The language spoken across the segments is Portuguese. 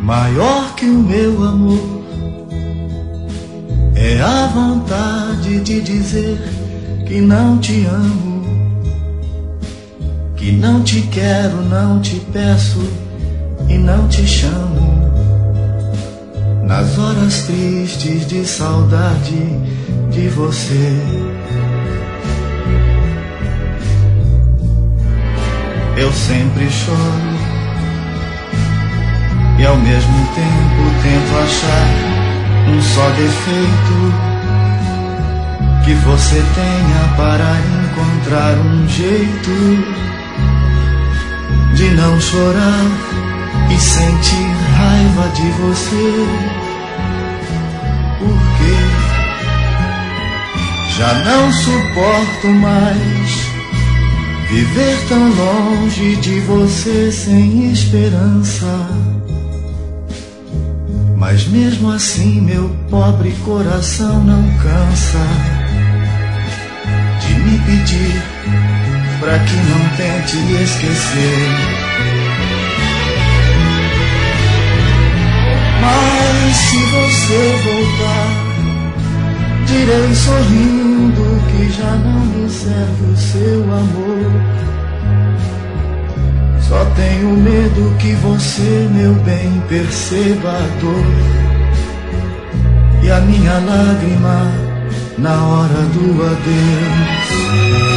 Maior que o meu amor é a vontade de dizer que não te amo, que não te quero, não te peço e não te chamo. Nas horas tristes de saudade de você, eu sempre choro e ao mesmo tempo tento achar um só defeito que você tenha para encontrar um jeito de não chorar e sentir raiva de você. Porque já não suporto mais viver tão longe de você sem esperança. Mas mesmo assim meu pobre coração não cansa de me pedir pra que não tente esquecer. Mas se você voltar, direi sorrindo que já não me serve o seu amor. Só tenho medo que você, meu bem, perceba a dor e a minha lágrima na hora do adeus.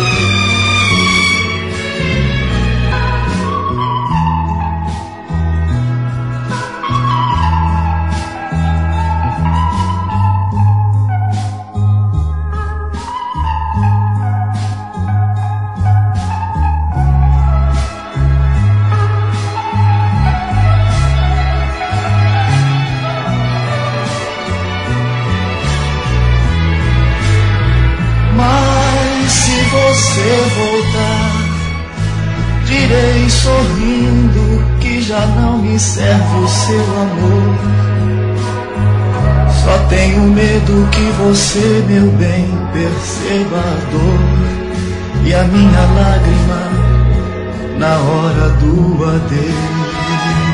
Voltar, direi sorrindo que já não me serve o seu amor. Só tenho medo que você, meu bem, perceba a dor e a minha lágrima na hora do adeus.